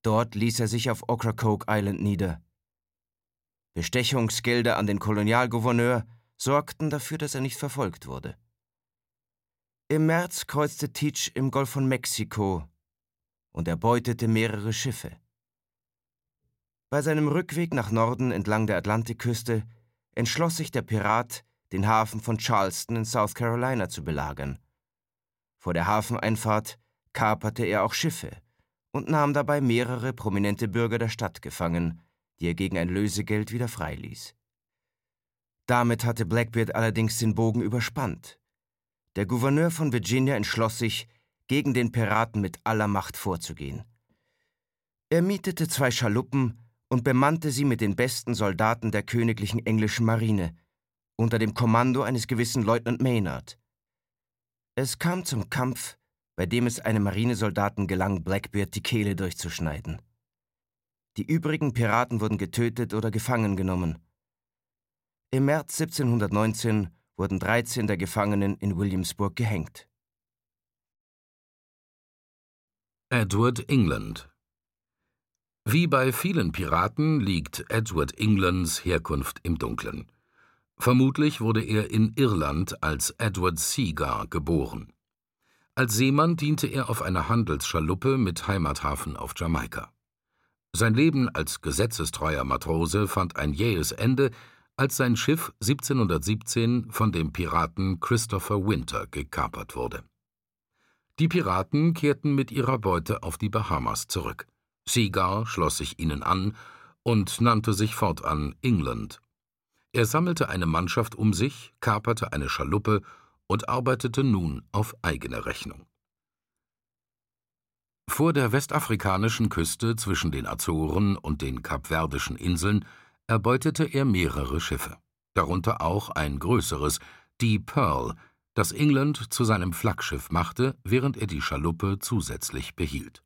Dort ließ er sich auf Ocracoke Island nieder. Bestechungsgelder an den Kolonialgouverneur sorgten dafür, dass er nicht verfolgt wurde. Im März kreuzte Teach im Golf von Mexiko und erbeutete mehrere Schiffe. Bei seinem Rückweg nach Norden entlang der Atlantikküste entschloss sich der Pirat, den Hafen von Charleston in South Carolina zu belagern. Vor der Hafeneinfahrt kaperte er auch Schiffe und nahm dabei mehrere prominente Bürger der Stadt gefangen, die er gegen ein Lösegeld wieder freiließ. Damit hatte Blackbeard allerdings den Bogen überspannt. Der Gouverneur von Virginia entschloss sich, gegen den Piraten mit aller Macht vorzugehen. Er mietete 2 Schaluppen und bemannte sie mit den besten Soldaten der königlichen englischen Marine, unter dem Kommando eines gewissen Leutnant Maynard. Es kam zum Kampf, bei dem es einem Marinesoldaten gelang, Blackbeard die Kehle durchzuschneiden. Die übrigen Piraten wurden getötet oder gefangen genommen. Im März 1719 wurden 13 der Gefangenen in Williamsburg gehängt. Edward England. Wie bei vielen Piraten liegt Edward Englands Herkunft im Dunkeln. Vermutlich wurde er in Irland als Edward Seagar geboren. Als Seemann diente er auf einer Handelsschaluppe mit Heimathafen auf Jamaika. Sein Leben als gesetzestreuer Matrose fand ein jähes Ende, als sein Schiff 1717 von dem Piraten Christopher Winter gekapert wurde. Die Piraten kehrten mit ihrer Beute auf die Bahamas zurück. Seagar schloss sich ihnen an und nannte sich fortan England. Er sammelte eine Mannschaft um sich, kaperte eine Schaluppe und arbeitete nun auf eigene Rechnung. Vor der westafrikanischen Küste zwischen den Azoren und den Kapverdischen Inseln erbeutete er mehrere Schiffe, darunter auch ein größeres, die Pearl, das England zu seinem Flaggschiff machte, während er die Schaluppe zusätzlich behielt.